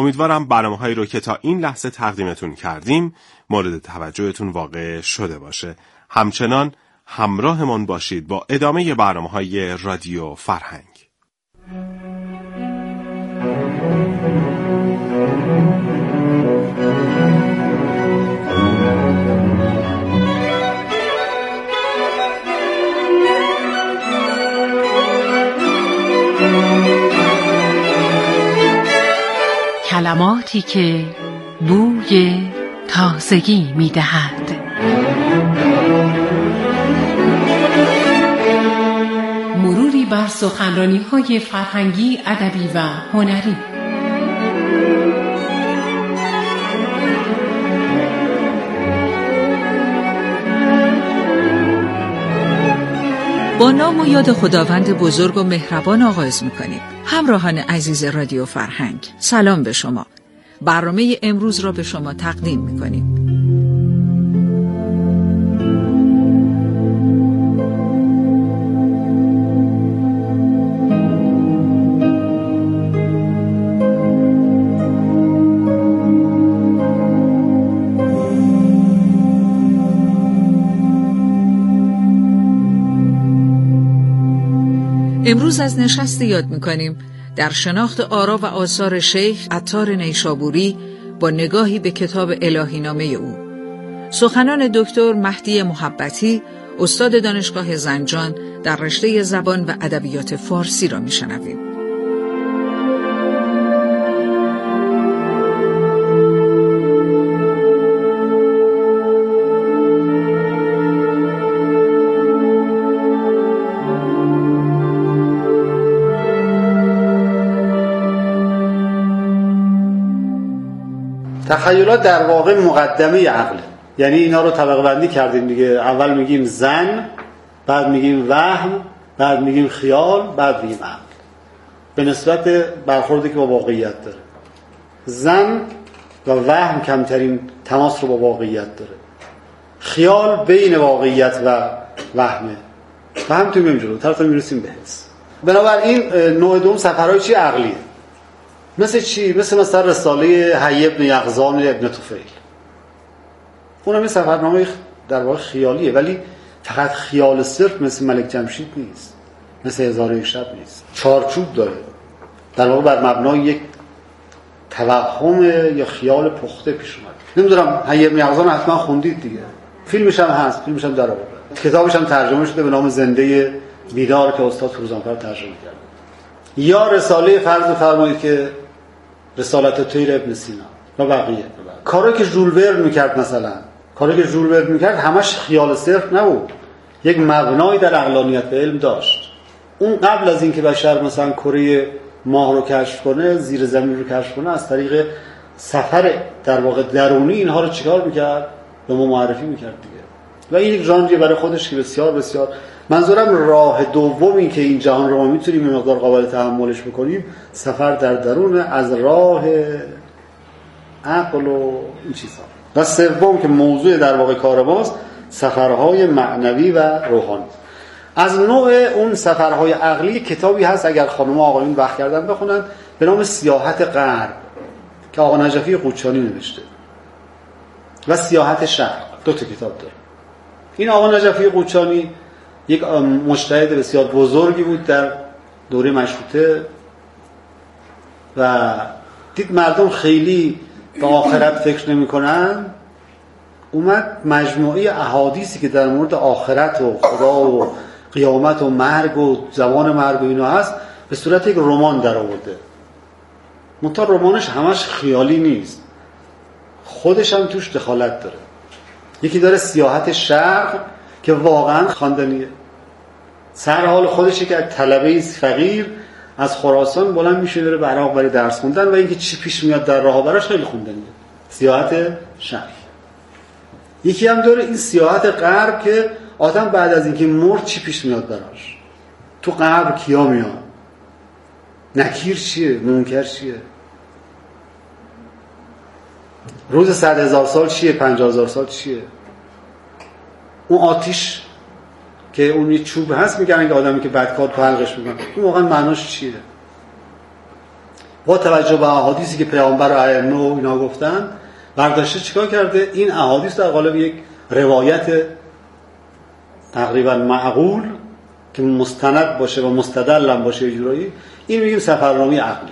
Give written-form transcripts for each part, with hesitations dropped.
امیدوارم برنامه‌هایی رو که تا این لحظه تقدیمتون کردیم مورد توجهتون واقع شده باشه. همچنان همراهمان باشید با ادامه برنامه‌های رادیو فرهنگ. کلماتی که بوی تازگی می‌دهد. مروری بر سخنرانی‌های فرهنگی، ادبی و هنری. با نام و یاد خداوند بزرگ و مهربان آغاز می‌کنیم. همراهان عزیز رادیو فرهنگ، سلام به شما. برنامه امروز را به شما تقدیم می‌کنیم. امروز از نشست یاد می‌کنیم در شناخت آرا و آثار شیخ عطار نیشابوری با نگاهی به کتاب الهینامه او. سخنان دکتر مهدی محبتی، استاد دانشگاه زنجان در رشته زبان و ادبیات فارسی را می‌شنویم. تخیلات در واقع مقدمه عقل، یعنی اینا رو طبقه بندی کردیم دیگه. اول میگیم ظن، بعد میگیم وهم، بعد میگیم خیال، بعد میگیم عقل، به نسبت برخوردی که با واقعیت داره. ظن و وهم کمترین تماس رو با واقعیت داره، خیال بین واقعیت و وهمه و همینطور میریم جلو تا میرسیم به حس. بنابراین نوع دوم سفرهای چی عقلیه. مثل چی؟ مثل رساله حی ابن یقظان ابن طفیل. اونم یه سفرنامه در واقع خیالیه، ولی فقط خیال صرف مثل ملک جمشید نیست، مثل هزار و یک شب نیست. چارچوب داره، در واقع بر مبنای یک توهم یا خیال پخته پیش اومد. نمیدونم حی ابن یقظان حتما خوندید دیگه، فیلمش هم هست، فیلمش هم در آورد، کتابش هم ترجمه شده به نام زنده بیدار که استاد فروزانفر ترجمه کرد. یا رساله فرض فرمایید که رسالت طیر ابن سینا و بقیه. کاری که ژول ورن میکرد، مثلا کاری که ژول ورن میکرد همش خیال صرف نبود، یک مبنای در عقلانیت و علم داشت. اون قبل از اینکه بشر مثلا کره ماه رو کشف کنه، زیر زمین رو کشف کنه، از طریق سفر در واقع درونی اینها رو چیکار میکرد؟ به ما معرفی میکرد دیگه. و این یک ژانری برای خودش که بسیار بسیار، منظورم راه دومی که این جهان رو ما میتونیم این مقدار قابل تحملش بکنیم، سفر در درون از راه عقل و این چیزها. و سوم که موضوع در واقع کار ماست، سفرهای معنوی و روحانی. از نوع اون سفرهای عقلی کتابی هست، اگر خانم آقایون وقت کردن بخونن، به نام سیاحت غرب که آقا نجفی قوچانی نوشته، و سیاحت شرق. دو تا کتاب داره. این آقا نجفی قوچانی یک مجتهد بسیار بزرگی بود در دوره مشروطه و دید مردم خیلی به آخرت فکر نمی کنن، اومد مجموعه احادیثی که در مورد آخرت و خدا و قیامت و مرگ و زمان مرگ و اینا هست به صورت یک رمان در آورده. منتها رمانش همش خیالی نیست، خودش هم توش دخالت داره. یکی داره سیاحت شرق که واقعا خواندنیه، سر حال خودشه که طلبه فقیر از خراسان بلند میشه بره به عراق برای درس خوندن و اینکه چی پیش میاد در راه براش خیلی خوندنیه، سیاحت شرق. یکی هم داره این سیاحت غرب که آدم بعد از اینکه مرد چی پیش میاد براش، تو قبر کیا میاد، نکیر چیه، منکر چیه، روز 100,000 سال چیه، 50,000 سال چیه، اون آتیش که اون یه چوب هست میگن که آدمی که بدکار تو حلقش میکنن، اون واقعا معناش چیه. با توجه به احادیثی که پیامبر و ائمه و اینا گفتن برداشته چیکار کرده؟ این احادیث در قالب یک روایت تقریبا معقول که مستند باشه و مستدل هم باشه جورایی، این میگیم سفرنامه عقلی.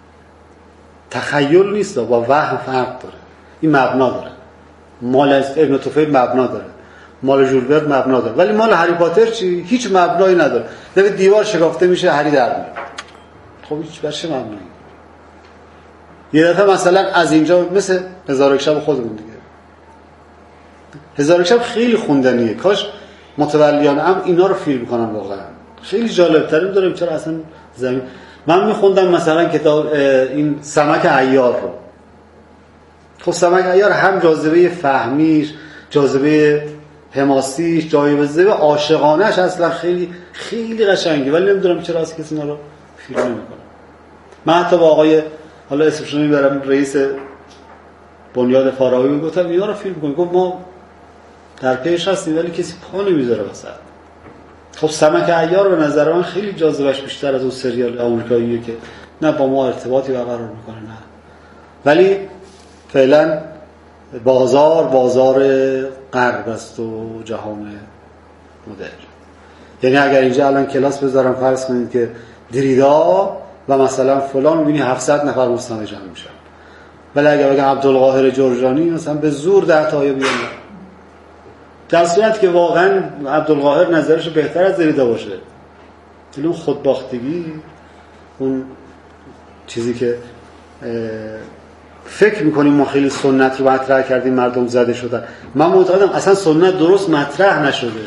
تخیل نیست، با وهم فرق داره. این مبنا داره. مال ابن طفیل مبنا داره، مال ژول ورن مبنا داره، ولی مال هری پاتر چی؟ هیچ مبنایی نداره. دیگه دیوار شکافته میشه، هری در میاد. خب هیچ بچه مبنایی. یه دفعه مثلا از اینجا مثل هزار و یک شب خودمون دیگه. هزار و یک شب خیلی خوندنیه. کاش متولیان هم اینا رو فیلم کنن، واقعا خیلی جالب ترین داره. چرا اصلا زمین من میخوندم مثلا کتاب این سمک عیار رو. خب سمک عیار هم جاذبه فهمیش، جاذبه حماسیش، جاذبه عاشقانه‌اش اصلا خیلی خیلی قشنگه، ولی نمیدونم چرا از کسی اینا رو فیلم نمیکنه. من حتی با آقای حالا اسمش رو میبرم رئیس بنیاد فارابی گفتم اینا رو فیلم کنیم. گفت ما در پیش هستیم ولی کسی پا نمیذاره وسط. خب سمک عیار به نظر من خیلی جاذبهش بیشتر از اون سریال آمریکاییه که نه با ما ارتباطی برقرار میکنه، نه، ولی فعلا بازار غرب است و جهان مدرن. یعنی اگر اینجا الان کلاس بذارم فرض کنید که دریدا و مثلا فلان، میبینی 700 نفر مستمع جمع میشن، ولی اگر بگم عبدالقاهر جرجانی مثلا به زور 10 تا بیان، در صورتی که واقعا عبدالقاهر نظرش بهتر از دریدا باشه. اون خودباختگی، اون چیزی که فکر میکنیم ما خیلی سنت رو مطرح کردیم مردم زده شدن، من معتقدم اصلا سنت درست مطرح نشده.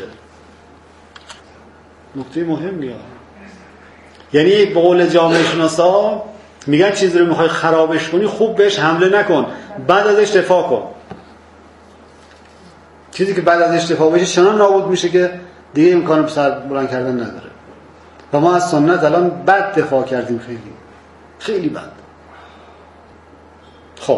نکته مهمیه. یعنی به قول جامعه شناسا میگن چیزی رو میخوای خرابش کنی خوب بهش حمله نکن، بعد ازش دفاع کن. چیزی که بعد ازش دفاع بشه چنان نابود میشه که دیگه امکان سر بلند کردن نداره. و ما از سنت الان بد دفاع کردیم، خیلی بد. خب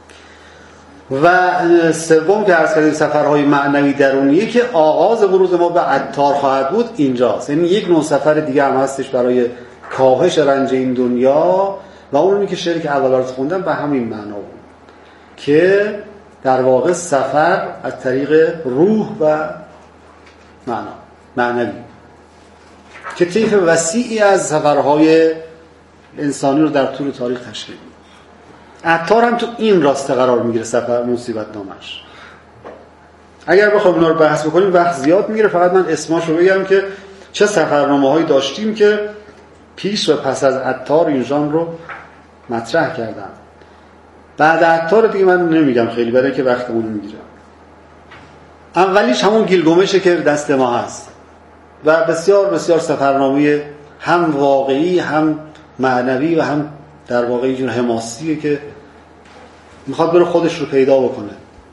و سوم که عرض کردیم سفرهای معنوی درونیه که آغاز ورود ما به عطار خواهد بود اینجاست. یعنی یک نوع سفر دیگه هم هستش برای کاهش رنج این دنیا و اونی که شعری که اول رو خوندم به همین معنا بود که در واقع سفر از طریق روح و معنوی که طیف وسیعی از سفرهای انسانی رو در طول تاریخ تشکیل میده. عطار هم تو این راسته قرار میگیره سفر مصیبت نامش. اگر بخوام اینا رو بحث بکنیم وقت زیاد میگیره، فقط من اسماشو بگم که چه سفرنامه‌هایی داشتیم که پیش و پس از عطار این ژانر رو مطرح کردن. بعد عطار دیگه من نمیگم خیلی، برای که وقتمون میگیره. اولیش همون گیلگومشه که دست ما هست و بسیار بسیار سفرنامه هم واقعی هم معنوی و هم در واقع یه جور حماسیه که میخواد بره خودش رو پیدا بکنه.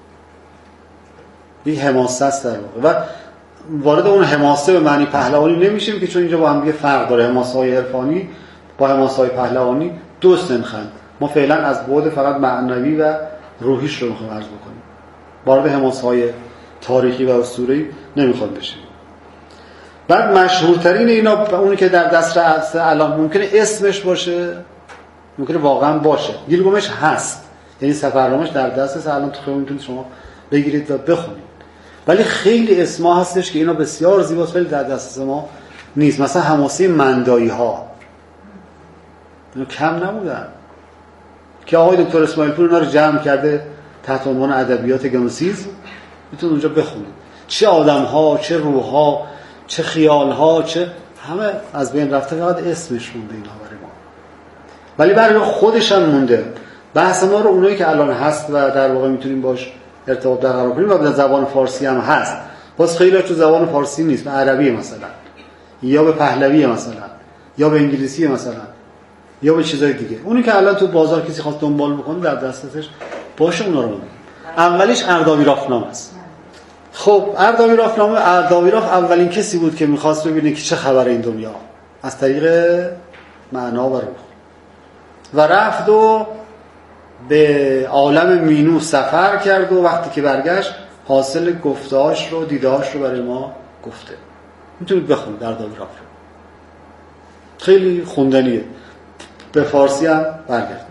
این حماسه است در واقع و وارد اون حماسه به معنی پهلوانی نمیشیم که چون اینجا با هم دیگه فرق داره. حماسه‌های عرفانی با حماسه‌های پهلوانی دو سنخن. ما فعلا از بعد فقط معنوی و روحیش رو میخوایم عرض بکنیم. وارد حماسه‌های تاریخی و اسطوره‌ای نمیخواد بشیم. بعد مشهورترین اینا اونی که در دسترس الان ممکنه اسمش باشه، ممکنه واقعا باشه، گیلگومش هست، یعنی سفرنامه‌اش در دسترس الان تو خیابون میتونید شما بگیرید و بخونید، ولی خیلی اسما هستش که اینا بسیار زیباست ولی در دسترس ما نیست. مثلا حماسه مندایی ها اینا کم نبودن که آقای دکتر اسماعیل پور اینا رو جمع کرده تحت عنوان ادبیات گنوسیزم، میتونید اونجا بخونید. چه آدم ها، چه روح ها، چه خیال ها، چه همه از بین رفته، فقط اسمش مونده اینا برای ما، ولی برای خودش هم مونده. بحث ما رو اونایی که الان هست و در واقع میتونیم باش ارتباط برقرار کنیم و به زبان فارسی هم هست، باز خیلی تو زبان فارسی نیست، به عربی مثلا یا به پهلوی مثلا یا به انگلیسی مثلا یا به چیزای دیگه. اونی که الان تو بازار کسی خواست دنبال بکنه در دسترسش باشه اونا رو بگیم. اولیش ارداویرافنامه است. خب ارداویراف اولین کسی بود که می‌خواست ببینه که چه خبر این دنیا از طریق معنا و روح و رفت و به عالم مینو سفر کرد و وقتی که برگشت حاصل گفته‌هاش رو دیده‌هاش رو برای ما گفته. میتونید بخونید ارداویراف، خیلی خوندنیه. به فارسی هم برگردیم.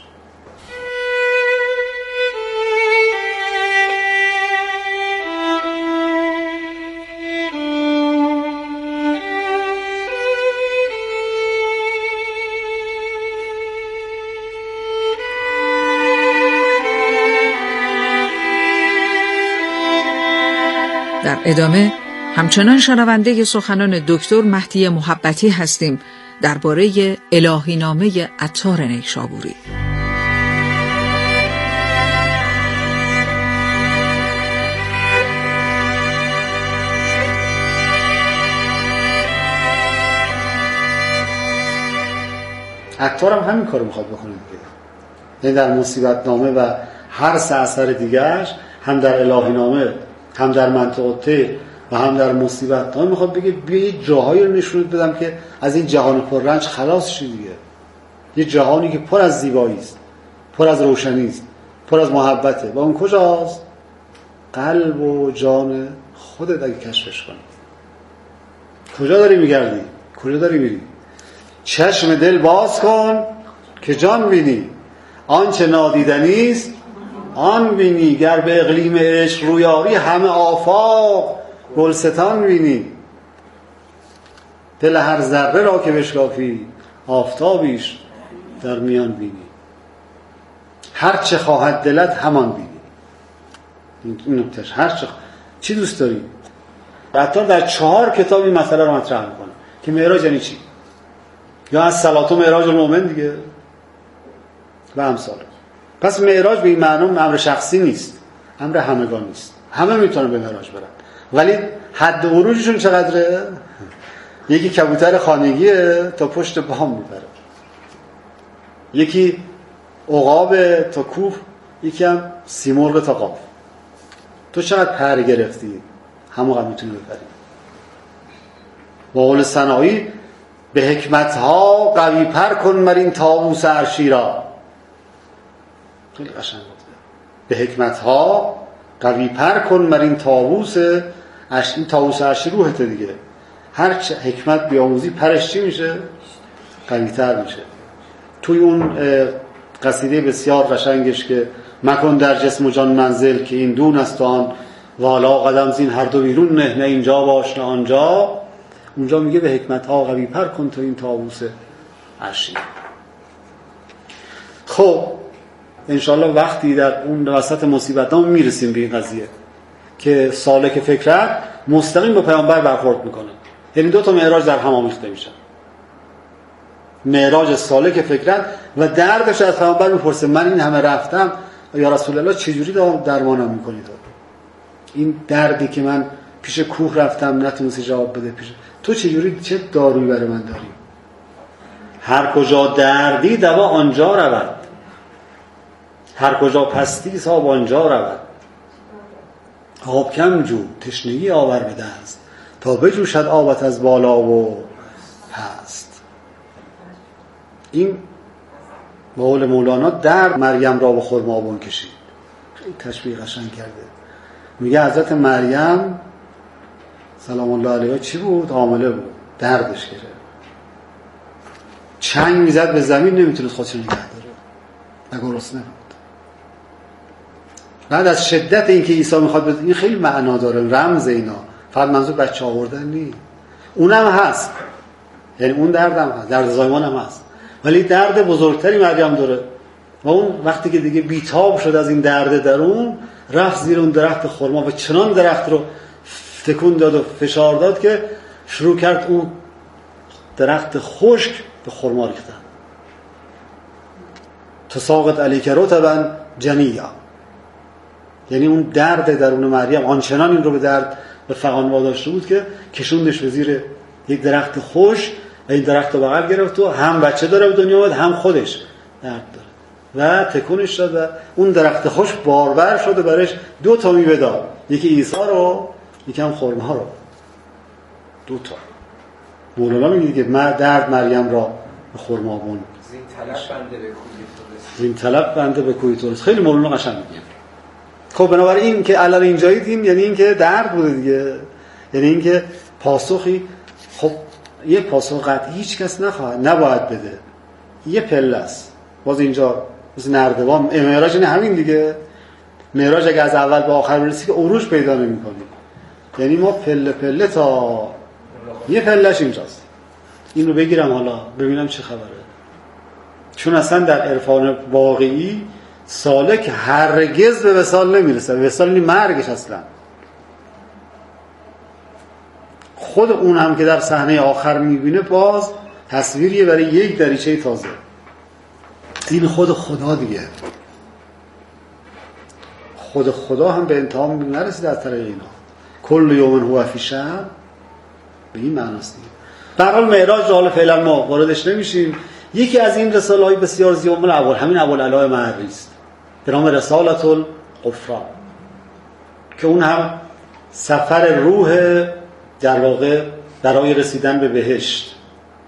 در ادامه همچنان شنونده سخنان دکتر مهدی محبتی هستیم درباره الهینامه عطار نیشابوری. عطار هم همین کارو میخواد بکنه دیگه. یعنی در مصیبت نامه و هر سه اثر دیگرش، هم در الهینامه، هم در منطق طیر و هم در مصیبت نامه، میخواد بگه بیا یه جاهایی رو نشونت بدم که از این جهان پررنج خلاص شی دیگه. یه جهانی که پر از زیبایی است، پر از روشنی است، پر از محبته. و اون کجاست؟ قلب و جان خودت اگه کشفش کنی. کجا داری میگردی؟ کجا داری میری؟ چشم دل باز کن که جان بینی، آنچه نادیدنی است آن بینی. گر به اقلیم عشق رویاری همه آفاق گلستان بینی. دل هر ذره را که بشکافی آفتابیش در میان بینی. هر چه خواهد دلت همان بینی. این نکتهش هر چی دوست داری. عطار در 4 کتاب این مسئله رو مطرح میکنه که معراج یعنی چی. یا از صلات و معراج المؤمن دیگه و امثال. پس معراج به این معنی امر شخصی نیست، امر همگان نیست. همه میتونن به معراج برن، ولی حد عروجشون چقدره؟ یکی کبوتر خانگیه تا پشت بام میبره، یکی عقاب تا کوه، یکی هم سیمرغ تا قاف. تو چقدر پر گرفتی همونقدر میتونی بپری. با قول سنایی به حکمتها قوی پر کن مر این طاووس عرشی را. خیلی قشنگ گفته. به حکمتها قوی پر کن مر این طاووس عرشی. این طاووس عرشی روحته دیگه. هر حکمت بیاموزی پرش چی میشه؟ قوی تر میشه. توی اون قصیده بسیار قشنگش که مکن در جسم و جان منزل که این دون است آن، والا قدم زین هر دو بیرون نه، نه اینجا باش نه آنجا. اونجا میگه به حکمتها قوی پر کن تو این طاووس عرشی. خب انشالله وقتی در اون وسط مصیبت ها میرسیم به این قضیه که سالک فکرت مستقیم با پیامبر برخورد میکنه. یعنی 2 تا معراج در هم آمیخته میشن. معراج سالک فکرت و دردش از پیامبر میپرسه من این همه رفتم یا رسول الله چجوری درمانم میکنید؟ این دردی که من پیش کوه رفتم نتونستی جواب بده، پیش تو چجوری، چه دارویی برای من داری؟ هر کجا دردی دوا آنجا رود، هر کجا پستی صاحب آنجا رود. آب کم جو تشنگی آور به دست، تا بجوشد آبت از بالا و پست. این به قول مولانا درد مریم را به خرمابون کشید. خیلی تشبیه قشنگ کرده. میگه حضرت مریم سلام الله علیها چی بود؟ حامله بود، دردش گرفت، چنگ میزد به زمین، نمیتونست خودش نگه داره و گرسنه بود. بعد از شدت اینکه عیسی میخواد این خیلی معنا داره، رمز اینا، فقط منظور بچه آوردن نیست، اونم هست، یعنی اون دردم هست، درد زایمان هم هست، ولی درد بزرگتری مریم داره. و اون وقتی که دیگه بیتاب شد از این درد درون، رفت زیر اون درخت خرما و چنان درخت رو تکون داد و فشار داد که شروع کرد اون درخت خشک به خرما ریختن. تساقط علیک رطبا جنیا، یعنی اون درد درون مریم آنچنان این رو به درد به فغان واداشته بود که کشوندش به زیر یک درخت خشک و این درخت رو بغل گرفت و هم بچه داره به دنیا آمد، هم خودش درد داره و تکونش داد و اون درخت خشک باربر شد و برش 2 تا میوه داد، یکی عیسی رو یکی هم خرما رو. 2 تا. مولانا میگه که درد مریم را به خرمابون زین طلب بنده به کوی تو رسید. خیلی مولانا قشنگ میگه. خب بنابراین که الان اینجایی دیم، یعنی این که درد بوده دیگه، یعنی این که پاسخی، خب یه پاسخ قطعی هیچ کس نباید بده، یه پله است. باز اینجا مثل نردبان معراج این همین دیگه. معراج اگه از اول به آخر برسی که عروج پیدا نمی‌کنی. یعنی ما پله پله تا یه پلهش اینجاست. این رو بگیرم حالا ببینم چه خبره. چون اصلا در عرفان واقعی سالک هرگز به وصال نمیرسه. به وصال یعنی مرگش اصلا. خود اون هم که در صحنه آخر میبینه باز تصویریه برای یک دریچه تازه. این خود خدا دیگه. خود خدا هم به انتها نرسیده از طریق اینا. کل یوم هو فی شأن به این معناست دیگه. در حال معراج حالا فعلا ما واردش نمیشیم. یکی از این رساله‌های بسیار زیبا اول همین ابوالعلا معری است به نام رسالة الغفران که اون هم سفر روح در واقع برای رسیدن به بهشت.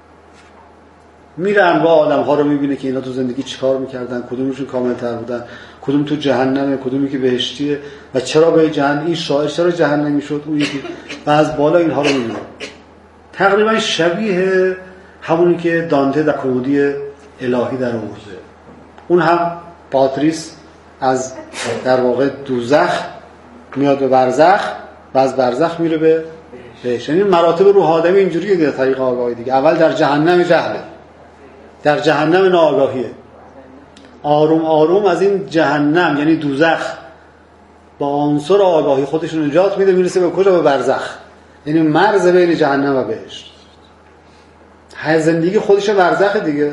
میره انواع آدم‌ها رو میبینه که اینا تو زندگی چیکار میکردن، کدومشون کامل‌تر بودن، کدوم تو جهنمه، کدومی که بهشتیه و چرا به جهنم این شاعر چرا جهنمی شد، اون یکی و از بالا اینها رو میبینه. تقریبا شبیه همونی که دانته در کمدی الهی در آورده. اون هم پاتریس از در واقع دوزخ میاد به برزخ و از برزخ میره به بهشت. یعنی مراتب روح آدمی اینجوریه دیگه. طریق آگاهی دیگه. اول در جهنم جهله، در جهنم ناآگاهیه. آروم آروم از این جهنم یعنی دوزخ با عنصر آگاهی خودش رو نجات میده، میرسه به کجا؟ به برزخ. یعنی مرز بین جهنم و بهشت. هر زندگی خودش برزخ دیگه.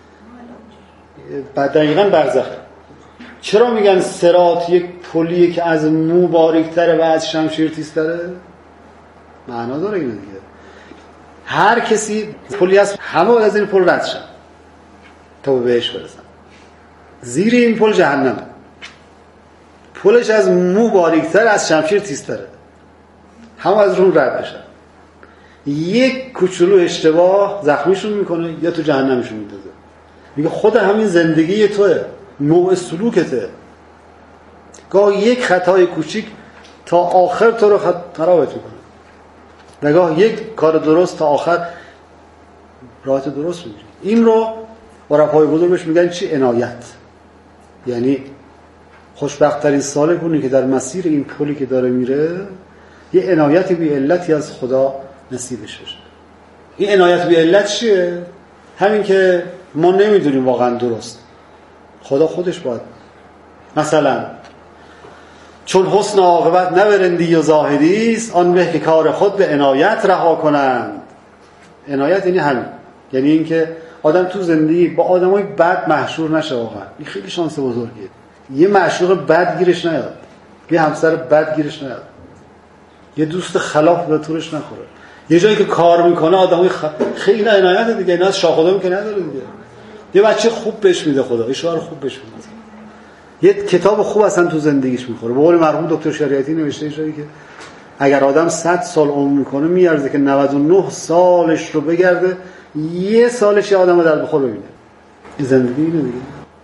دقیقاً برزخ. چرا میگن صراط یک پلیه که از مو باریک‌تره و از شمشیر تیزتره؟ معنا داره اینو دیگه. هر کسی پلی هست، همه از این پل رد شن تا به بهشت برسن. زیر این پل جهنمه. پلش از مو باریک‌تر، از شمشیر تیزتره. همه از اون رد بشن. یک کوچولو اشتباه زخمیشون میکنه یا تو جهنمشون میندازه. میگه خود همین زندگی توئه، نوع سلوکته. گاه یک خطای کوچیک تا آخر تو رو خرابت میکنه. نگاه یک کار درست تا آخر راحت درست میگیری. این رو عرفای بزرگش میگن چی؟ عنایت. یعنی خوشبخت ترین سالک اونه که در مسیر این پلی که داره میره یه عنایت بی علتی از خدا نصیبش بشه. این عنایت بی علت چیه؟ همین که ما نمیدونیم واقعا درست. خدا خودش باید مثلا چون حسن عاقبت نه برندی و زاهدی است، آن به که کار خود به عنایت رها کنند. عنایت یعنی همین، یعنی این که آدم تو زندگی با آدمای بد محشور نشه. واقعا این خیلی شانس بزرگیه. یه معشوق بد گیرش نیاد، یه همسر بد گیرش نیاد، یه دوست خلاف به طورش نخوره، یه جایی که کار میکنه آدمای خیلی عنایت دیگه. اینا از شاخدام که نداره دیگه. یه بچه خوب بهش میده خدا، اشاره خوب بهش میده، یه کتاب خوب اصلا تو زندگیش میخوره. به قول مرحوم دکتر شریعتی نوشته جایی که اگر آدم 100 سال عمر میکنه میارزه که 99 سالش رو بگرده یه سالش یه آدمو در بخور ببینه. این زندگی اینه دیگه.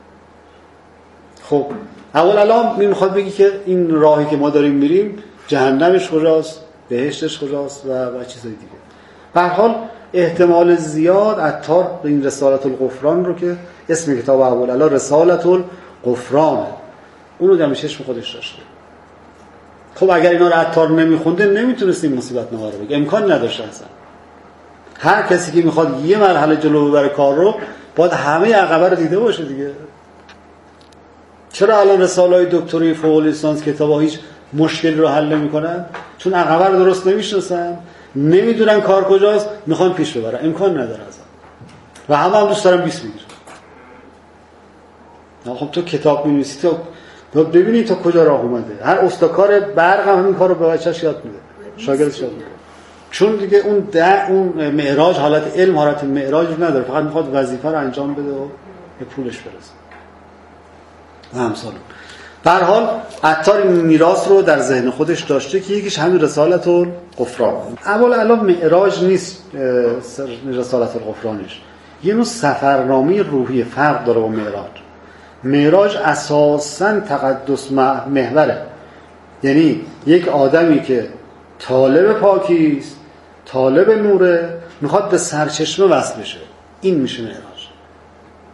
خب اول الان میخواد بگی که این راهی که ما داریم میریم جهنمش کجاست، بهشتش کجاست و چیزای دیگه. به هر حال احتمال زیاد عطار این رسالة الغفران رو که اسم کتاب ابوالعلا رسالة الغفران اون رو در چشم خودش داشته. خب اگر اینا رو عطار نمیخونده نمیتونست این مصیبت نما رو بگه، امکان نداشته اصلا. هر کسی که میخواد یه مرحله جلو ببره کار رو باید همه عقبه رو دیده باشه دیگه. چرا الان رساله‌های دکتری فوق لیسانس کتابا هیچ مشکلی رو حل نمی‌کنن؟ چون عقبه رو درست نمی‌شناسن، نمیدونن کار کجاست، میخوان پیش ببرن. امکان نداره اصلا. و همه دوست دارن 20 بگیرن. خب تو کتاب می‌نویسی تو ببینی تا کجا راه اومده. هر استادکار برق هم همین کارو به بچه‌ش یاد میده، شاگردش یاد میده. چون دیگه اون معراج حالت علم حالت معراج نداره، فقط میخواد وظیفه رو انجام بده و به پولش برسه. همسالون. به هر حال عطار این میراث رو در ذهن خودش داشته که یکیش همین رسالة الغفران. ابوالعلا معراج نیست رسالة الغفرانش، یه نوع سفرنامه روحی، فرق داره با معراج. معراج اساساً تقدس محوره، یعنی یک آدمی که طالب پاکی است، طالب نوره، میخواد به سرچشمه وصل بشه. این میشه معراج.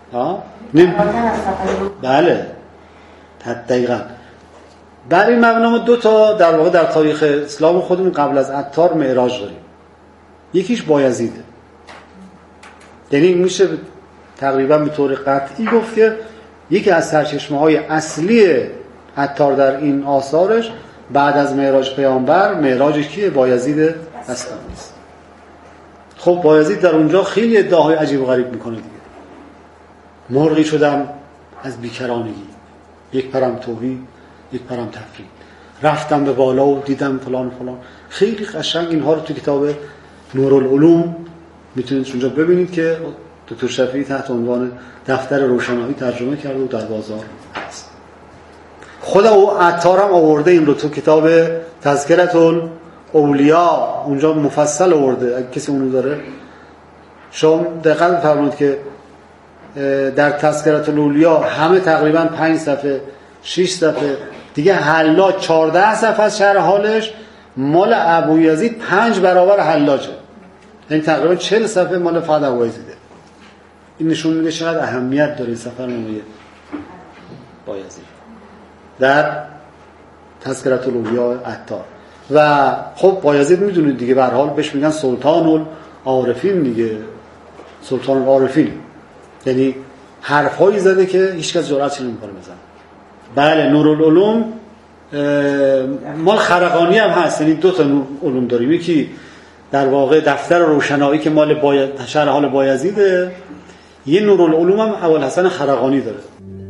بله دقیقاً. بر این مبنا ما 2 تا در واقع در تاریخ اسلام خودمون قبل از عطار معراج داریم. یکیش بایزیده، یعنی میشه تقریبا به طور قطعی گفت که یکی از سرچشمه‌های اصلی عطار در این آثارش بعد از معراج پیامبر معراجش کیه؟ بایزید اسلامی است. خب بایزید در اونجا خیلی ادعاهای عجیب و غریب میکنه دیگه. مرغی شدم از بیکرانگی، یک پرم توحید، یک پرم تفرید، رفتم به بالا و دیدم فلان فلان. خیلی قشنگ اینها رو تو کتاب نورالعلوم میتونید اونجا ببینید که دکتر شفیعی تحت عنوان دفتر روشنایی ترجمه کرده و در بازار هست. خود او عطار هم آورده این رو تو کتاب تذکرة الاولیاء اونجا مفصل آورده. اگه کسی اونو داره شما دقت بفرمایید که در تذکرة الاولیاء همه تقریبا 5 صفحه 6 صفحه دیگه، حلاج 14 صفحه از شرح حالش، مال ابویزید 5 برابر حلاجه، یعنی تقریبا 40 صفحه مال فقط ابویزیده. این نشون میده چقدر اهمیت داره سفرنامه بایزید در تذکرة الاولیاء عطار. و خب بایزید میدونید دیگه به هر حال بهش میگن سلطان العارفین دیگه، سلطان العارفین، یعنی حرفایی زده که هیچ کس جرأت نمیکنه بزنه. بله نورالعلوم مال خرقانی هم هست، یعنی 2 تا علوم داریم، یکی در واقع دفتر روشنایی که مال شرح حال بایزیده، یه نورالعلوم هم ابوالحسن خرقانی داره.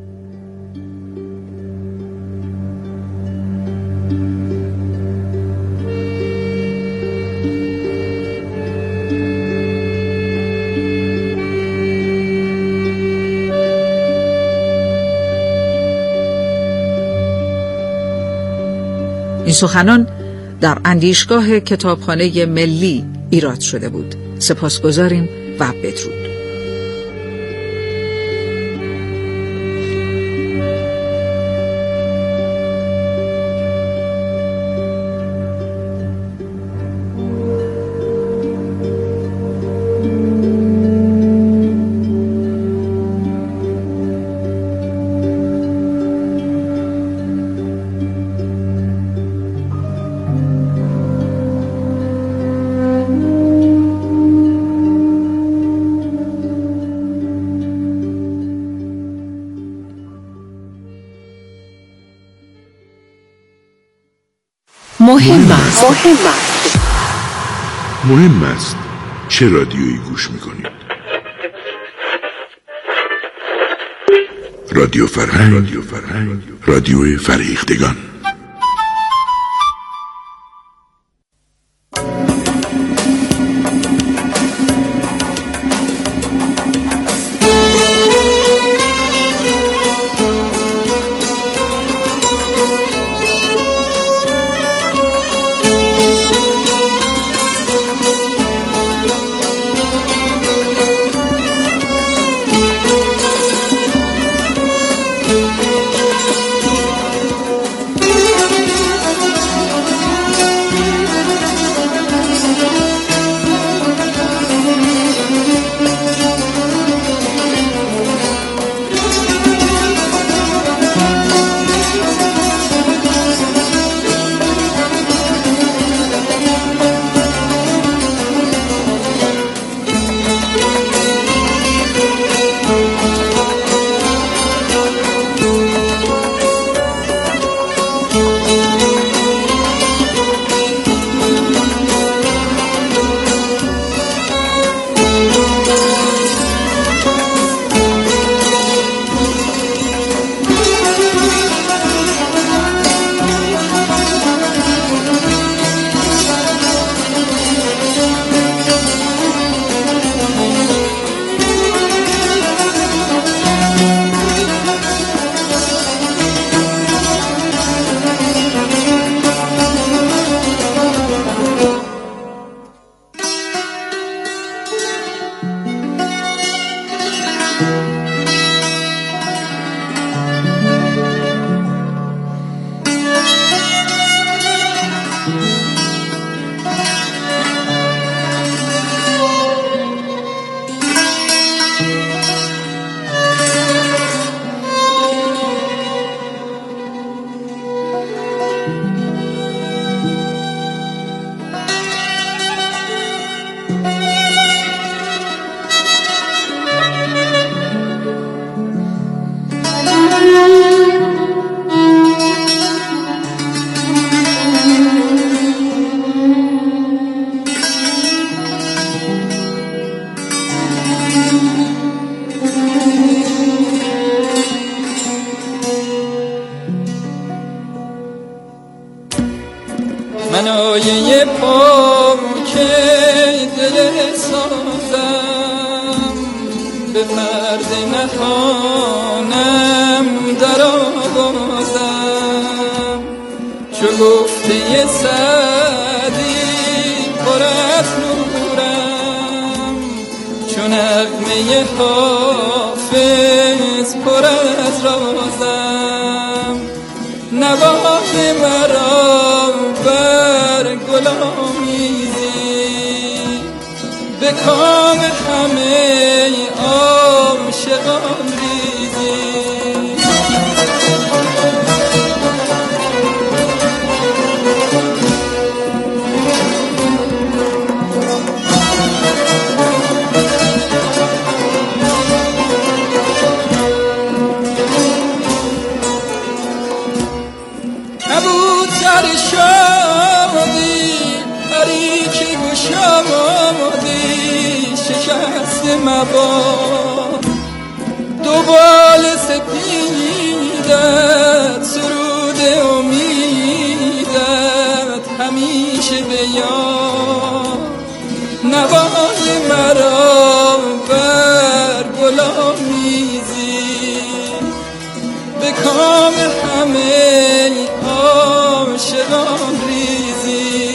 این سخنان در اندیشگاه کتابخانه ملی ایراد شده بود. سپاسگزاریم و بدرود. مهم است چه رادیویی گوش میکنید؟ رادیو فرهنگ، رادیوی فرهیختگان. به پرده نهانم در آوازم، چو گفته سعدی پر از نورم، چو نغمه حافظ پر از رازم، نوای مرا بر گلامیزی، به کام همه عاشقان ریزی. کبوتر شادی پری که گشادی شکست مباد، دو بال سپیدت سرود امیدت همیشه به یاد، نوای مرا بر گلامیزی، به کام همه عاشقان ریزی.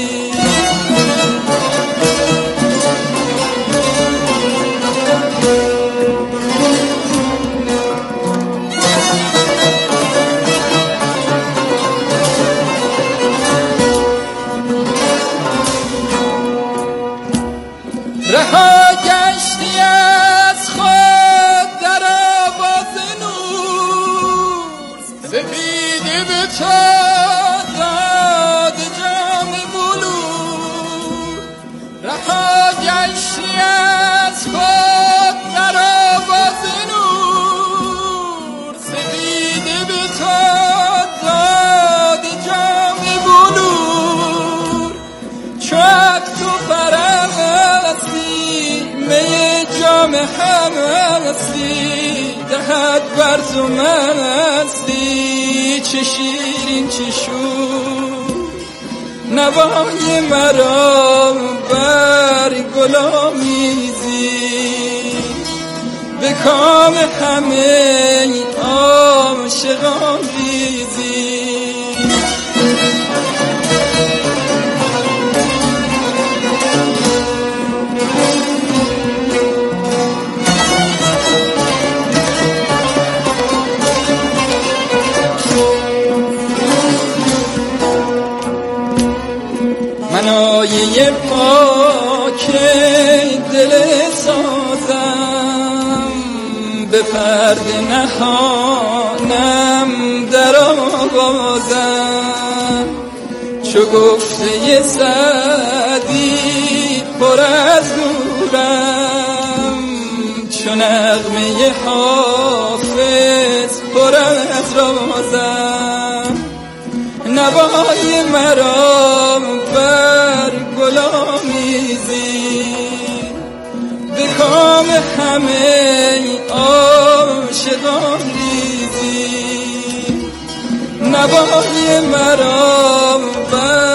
رها گشتی از خود در آواز نور، سپیده به تو داد جام بلور. رها گشتی از خود در آواز نور، سپیده به تو داد جام بلور. چو تو پرستی می جام همستی، دهد بر تو مستی چه شیرین چه شور. نوای مرا بر گلامیزی، به کام همه عاشقان ریزی. من آیه پاک دل سازم، به پرده نهانم در آوازم، چو گفته سعدی پر از نورم، چو نغمه حافظ پر از رازم، نوای مرا بر گلامیزی، به کام همه عاشقان ریزی. نوای مرا بر